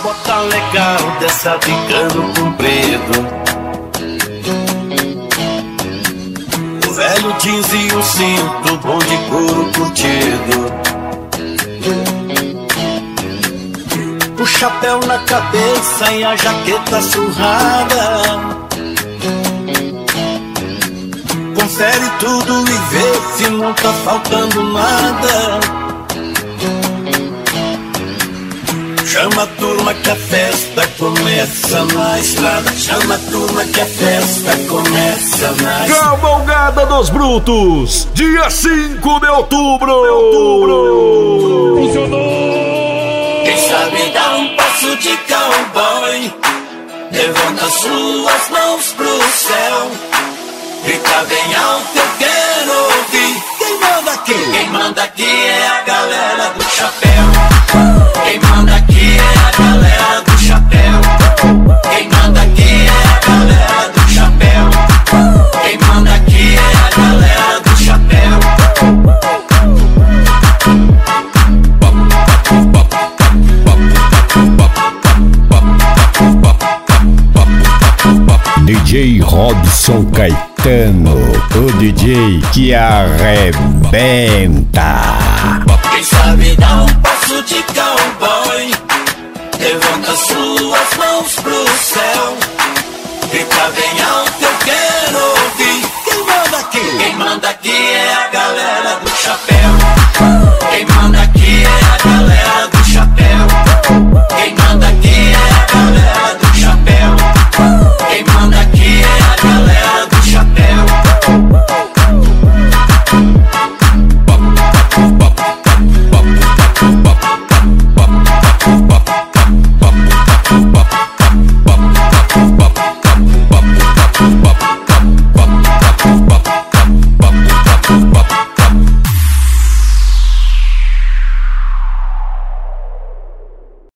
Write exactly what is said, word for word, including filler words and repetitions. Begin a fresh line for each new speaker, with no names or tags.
bota legal dessa de cano comprido, o velho jeans e o cinto bom de couro curtido, o chapéu na cabeça e a jaqueta surrada. Confere tudo e vê se não tá faltando nada. Chama a turma que a festa começa na estrada. Chama a turma que a festa começa na estrada.
Cavalgada dos Brutos, dia cinco de outubro. outubro.
Funcionou! Quem sabe dá um passo de cowboy, levanta suas mãos pro céu, grita bem alto, eu quero ouvir. Quem manda aqui? Quem manda aqui é a galera do chapéu. Quem manda aqui é a galera do chapéu. Quem manda aqui é a galera do chapéu. Quem manda aqui é a galera do chapéu.
D J Robson Caetano, o D J que arrebenta.
Quem sabe dá um passo de cowboy, levanta suas mãos pro céu, grita bem alto, eu quero ouvir. Quem manda aqui? Quem manda aqui é a galera do chapéu.